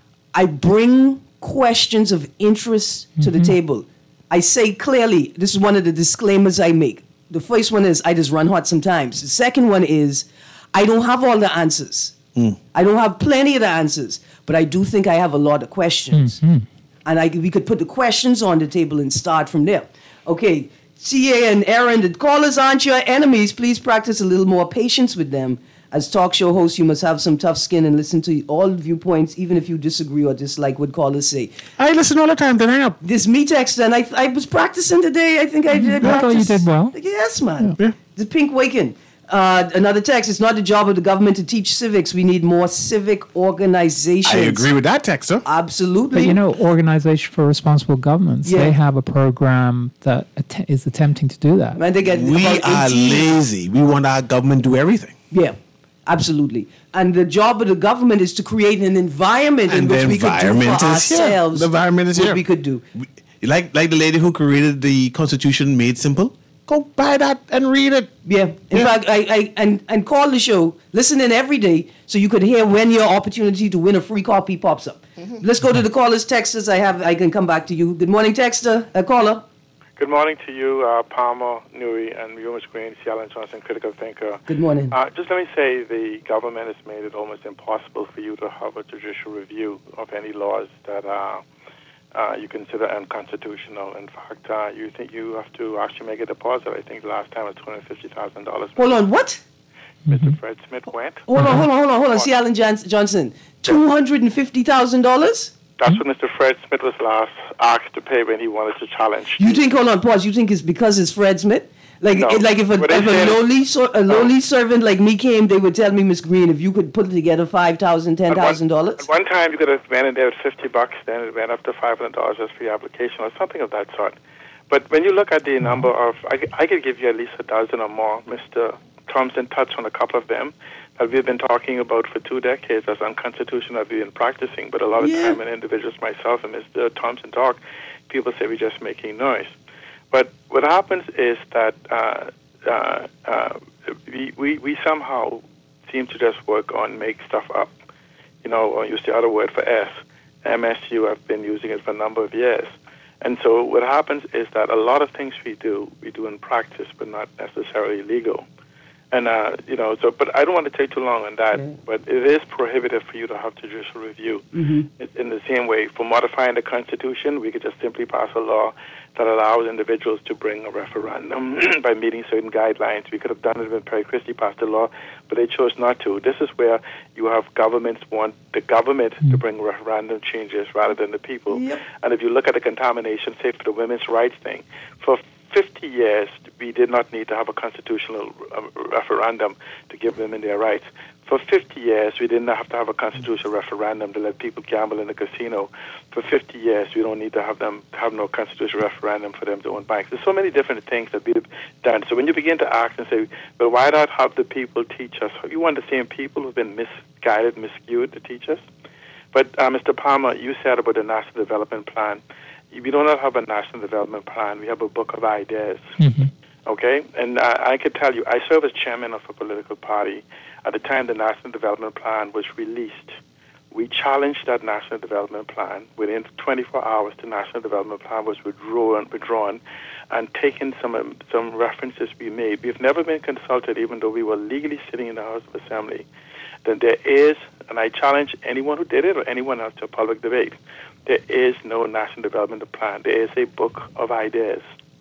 I bring questions of interest to mm-hmm. the table. I say clearly, this is one of the disclaimers I make. The first one is I just run hot sometimes. The second one is I don't have all the answers. Mm. I don't have plenty of the answers, but I do think I have a lot of questions. Mm-hmm. And I, we could put the questions on the table and start from there. Okay, T A and Aaron, the callers aren't your enemies. Please practice a little more patience with them. As talk show hosts, you must have some tough skin and listen to all viewpoints, even if you disagree or dislike what callers say. I listen all the time, then hang up. This me text, and I I was practicing today. I think I did I thought you did well. Yes, man. Yeah. The Pink Waken. Uh, another text, it's not the job of the government to teach civics. We need more civic organizations. I agree with that, Texter. Absolutely. But you know, Organization for Responsible Governments, Yeah. they have a program that att- is attempting to do that. Man, they get We about are eighteen lazy. We want our government to do everything. Yeah, absolutely. And the job of the government is to create an environment in And which the we could do for environment is here. ourselves The environment is what here. we could do. We- Like, like the lady who created the Constitution made simple. Go buy that and read it. Yeah. In Yeah. fact, I, I and, and call the show, listen in every day so you could hear when your opportunity to win a free copy pops up. Mm-hmm. Let's go to the callers, texters. I have I can come back to you. Good morning, texter, uh, caller. Good morning to you, uh, Palmer, Newey, and Eunice Green, Alan Johnson, critical thinker. Good morning. Uh, just let me say the government has made it almost impossible for you to have a judicial review of any laws that are uh, you consider unconstitutional. In fact, uh, you think you have to actually make a deposit. I think the last time it was two hundred fifty thousand dollars. Hold on, what? Mister Fred Smith went. Hold on, hold on, hold on, hold on. See, Alan Johnson, two hundred fifty thousand dollars? That's what Mister Fred Smith was last asked to pay when he wanted to challenge. You think, hold on, pause, you think it's because it's Fred Smith? Like, No. it, like if a, What they if a said- lowly so, a lowly servant like me came, they would tell me, Miss Green, if you could put together five thousand dollars, ten thousand dollars. At one time, you could have went in there with fifty bucks, then it went up to five hundred dollars as free application or something of that sort. But when you look at the number of, I, c- I could give you at least a dozen or more. Mister Thompson touched on a couple of them that we've been talking about for two decades as unconstitutional that we've been practicing. But a lot of Yeah. time when individuals, myself and Mister Thompson talk, people say we're just making noise. But what happens is that uh, uh, uh, we, we, we somehow seem to just work on make stuff up. You know, or use the other word for S. M S U, I've been using it for a number of years. And so what happens is that a lot of things we do, we do in practice, but not necessarily legal. And, uh, you know, so, but I don't want to take too long on that, Mm. but it is prohibitive for you to have judicial review. Mm-hmm. It- In the same way, for modifying the Constitution, we could just simply pass a law that allows individuals to bring a referendum by meeting certain guidelines. We could have done it when Perry Christie passed the law, but they chose not to. This is where you have governments want the government to bring referendum changes rather than the people. Yep. And if you look at the contamination, say for the women's rights thing, for fifty years, we did not need to have a constitutional uh, referendum to give women their rights. For fifty years, we didn't have to have a constitutional referendum to let people gamble in the casino. For fifty years, we don't need to have them have no constitutional referendum for them to own banks. There's so many different things that we've done. So when you begin to ask and say, well, why not have the people teach us? You want the same people who've been misguided, miscued to teach us? But uh, Mister Palmer, you said about the National Development Plan. We do not have a National Development Plan. We have a book of ideas. Mm-hmm. Okay? And uh, I could tell you, I serve as chairman of a political party. At the time the National Development Plan was released, we challenged that National Development Plan. Within twenty-four hours, the National Development Plan was withdrawn, withdrawn and taken some um, some references we made. We've never been consulted, even though we were legally sitting in the House of Assembly. Then there is, and I challenge anyone who did it or anyone else to a public debate, there is no National Development Plan. There is a book of ideas.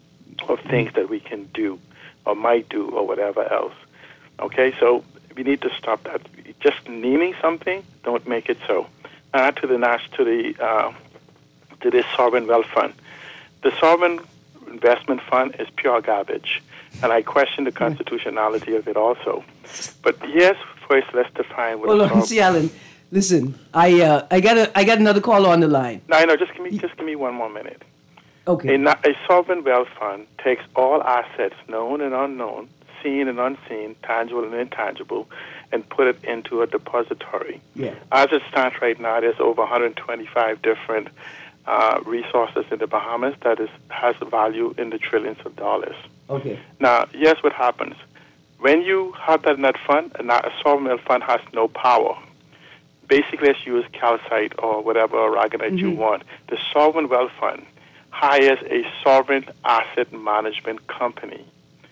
of things that we can do or might do or whatever else. Okay, so we need to stop that. Just naming something, don't make it so. Now to the Nash to the uh, to this sovereign wealth fund. The sovereign investment fund is pure garbage, and I question the constitutionality of it also. But yes, first let's define what. Hold a on, sovereign. see, Alan. Listen, I uh, I got a I got another call on the line. No, no, just give me just give me one more minute. Okay. A, na- a sovereign wealth fund takes all assets, known and unknown, seen and unseen, tangible and intangible, and put it into a depository. Yeah. As it stands right now, there's over one hundred twenty-five different uh, resources in the Bahamas that is has value in the trillions of dollars. Okay. Now, here's what happens. When you have that in that fund, and a sovereign wealth fund has no power. Basically, let's use calcite or whatever aragonite mm-hmm. you want. The sovereign wealth fund hires a sovereign asset management company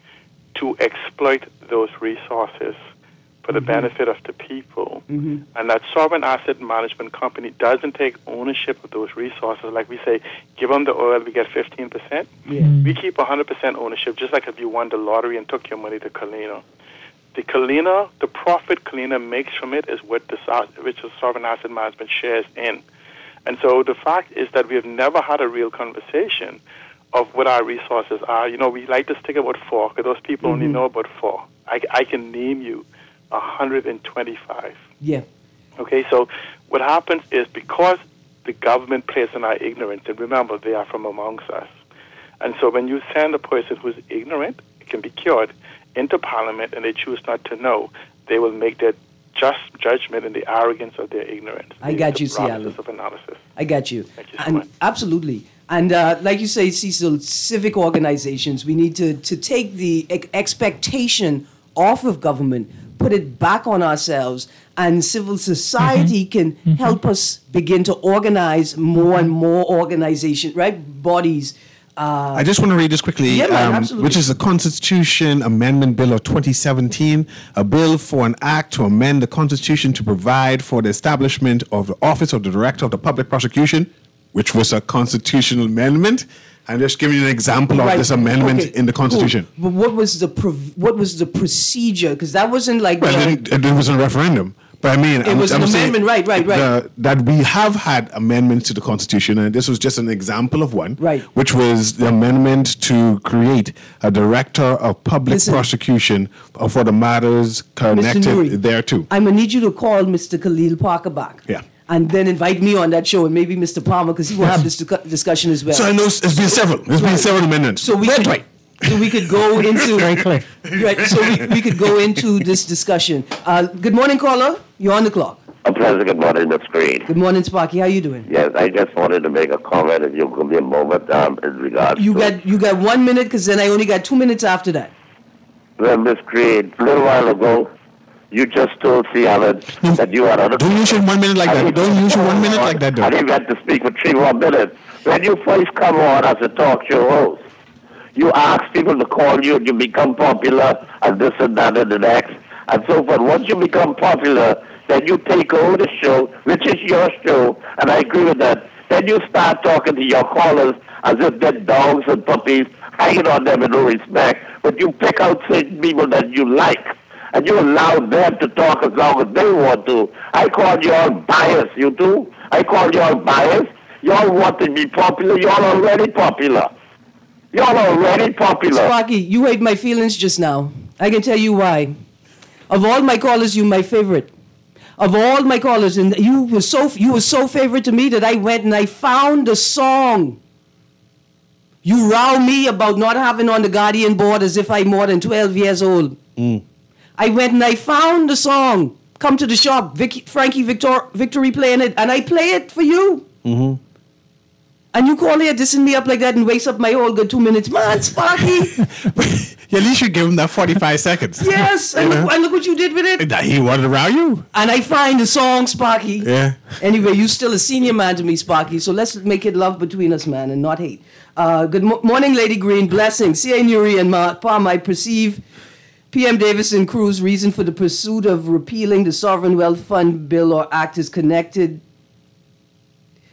to exploit those resources for the mm-hmm. benefit of the people. Mm-hmm. And that sovereign asset management company doesn't take ownership of those resources. Like we say, give them the oil, we get fifteen percent. Yeah. Mm-hmm. We keep one hundred percent ownership, just like if you won the lottery and took your money to Kalina. The Kalina, the profit Kalina makes from it is what the, which the sovereign asset management shares in. And so the fact is that we have never had a real conversation of what our resources are. You know, we like to stick about four, because those people mm-hmm. only know about four. I, I can name you one hundred twenty-five. Yeah. Okay, so what happens is because the government plays on our ignorance, and remember, they are from amongst us. And so when you send a person who's ignorant, it can be cured, into Parliament, and they choose not to know, they will make their just judgment in the arrogance of their ignorance. I got you, Cecil. Cecil. Of analysis. I got you. Thank you so and much. Absolutely. And uh, like you say, Cecil, civic organizations, we need to, to take the e- expectation off of government, put it back on ourselves, and civil society mm-hmm. can mm-hmm. help us begin to organize more and more organization, right? Bodies. Uh, I just want to read this quickly, yeah, man, um, which is the Constitution Amendment Bill of twenty seventeen, a bill for an act to amend the Constitution to provide for the establishment of the Office of the Director of the Public Prosecution, which was a constitutional amendment. I'm just giving you an example of right. this amendment okay. in the Constitution. Cool. But what was the prov- what was the procedure? Because that wasn't like well, the, it, didn't, it wasn't a referendum. But I mean, it I'm, was I'm an saying amendment, right, right, right. The, that we have had amendments to the Constitution, and this was just an example of one, right. which was the amendment to create a Director of Public Listen, Prosecution for the matters connected thereto. I'm going to need you to call Mister Khalil Parker back. Yeah. And then invite me on that show, and maybe Mister Palmer, because he will have this discu- discussion as well. So I know it's been several. It's been right. several amendments. So we could, right. so we could go into very clear. Right. So we, we could go into this discussion. Uh, good morning, caller. You're on the clock. A pleasant good morning, Miss Green. Good morning, Sparky. How you doing? Yes, I just wanted to make a comment, if you'll give me a moment, um, in regards You to... got you got one minute, because then I only got two minutes after that. Well, Miss Green, a little while ago, you just told Cialan that you had other... Don't use your one minute like that. Don't use your one minute like that, though. I didn't get to speak for three more minutes. When you first come on as a talk show host, you ask people to call you, and you become popular, and this and that and the next, and so forth. Once you become popular, then you take over the show, which is your show, and I agree with that. Then you start talking to your callers as if they're dogs and puppies, hanging on them with no respect, but you pick out certain people that you like, and you allow them to talk as long as they want to. I call you all biased, you do? I call you all biased. Y'all want to be popular. Y'all already popular. Y'all already popular. Sparky, you hate my feelings just now. I can tell you why. Of all my callers, you my favorite. Of all my callers, and you were so you were so favorite to me that I went and I found a song. You row me about not having on the Guardian board as if I'm more than twelve years old. Mm. I went and I found the song. Come to the shop, Vicky, Frankie Victor, Victory playing it, and I play it for you. Mm-hmm. And you call here dissing me up like that and waste up my whole good two minutes. Man, Sparky. At least you give him that forty-five seconds. Yes, and, look, and look what you did with it. He wanted to row you. And I find the song, Sparky. Yeah. Anyway, you're still a senior man to me, Sparky, so let's make it love between us, man, and not hate. Uh, good mo- morning, Lady Green. Blessings. C A. Nuri and Mark Palm, I perceive P M Davis and Cruz' reason for the pursuit of repealing the Sovereign Wealth Fund bill or act is connected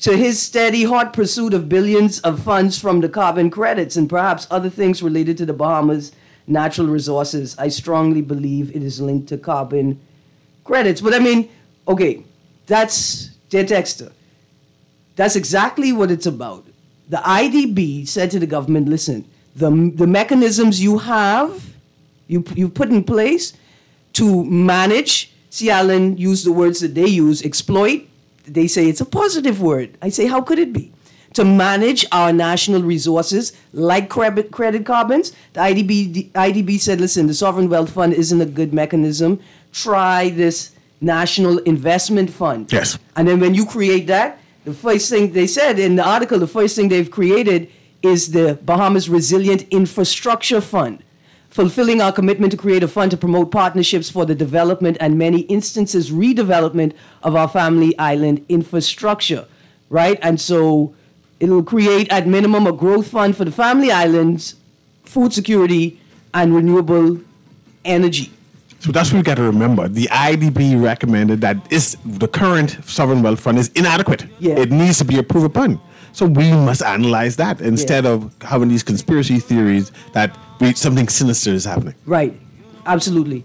to his steady, hot pursuit of billions of funds from the carbon credits and perhaps other things related to the Bahamas' natural resources. I strongly believe it is linked to carbon credits. But I mean, okay, that's dear Texter. That's exactly what it's about. The I D B said to the government, listen, the, the mechanisms you have, you, you put in place to manage, see, Alan used the words that they use, exploit. They say it's a positive word. I say, how could it be? To manage our national resources like credit, credit carbons, the I D B, the I D B said, listen, the Sovereign Wealth Fund isn't a good mechanism. Try this National Investment Fund. Yes. And then when you create that, the first thing they said in the article, the first thing they've created is the Bahamas Resilient Infrastructure Fund, fulfilling our commitment to create a fund to promote partnerships for the development and many instances redevelopment of our family island infrastructure, right? And so it'll create at minimum a growth fund for the family islands, food security, and renewable energy. So that's what we got to remember. The I D B recommended that is the current sovereign wealth fund is inadequate. Yeah. It needs to be approved upon. So we must analyze that instead Yeah. of having these conspiracy theories that we, something sinister is happening. Right, absolutely.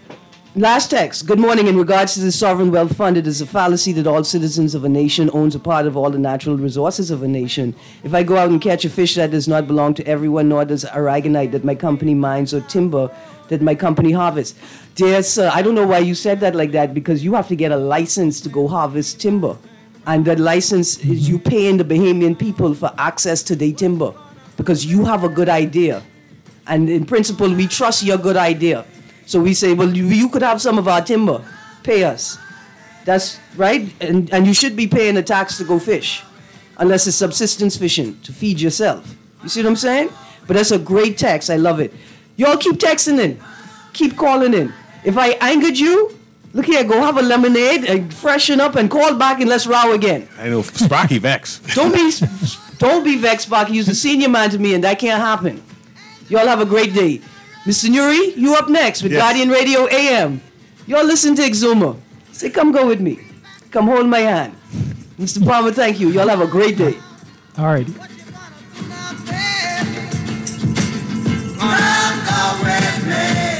Last text. Good morning. In regards to the Sovereign Wealth Fund, it is a fallacy that all citizens of a nation owns a part of all the natural resources of a nation. If I go out and catch a fish that does not belong to everyone, nor does aragonite that my company mines or timber that my company harvests. Dear sir, I don't know why you said that like that, because you have to get a license to go harvest timber. And that license is you paying the Bahamian people for access to their timber because you have a good idea. And in principle, we trust your good idea. So we say, well, you, you could have some of our timber. Pay us. That's right. And, and you should be paying a tax to go fish, unless it's subsistence fishing to feed yourself. You see what I'm saying? But that's a great text. I love it. Y'all keep texting in. Keep calling in. If I angered you, look here, go have a lemonade and freshen up and call back and let's row again. I know, Sparky vex. Don't be, don't be vexed, Sparky. You're the senior man to me, and that can't happen. Y'all have a great day. Mister Nuri, you up next with Yes. Guardian Radio A M. Y'all listen to Exuma. Say, come go with me. Come hold my hand. Mister Palmer, thank you. Y'all have a great day. All right. Come go with me.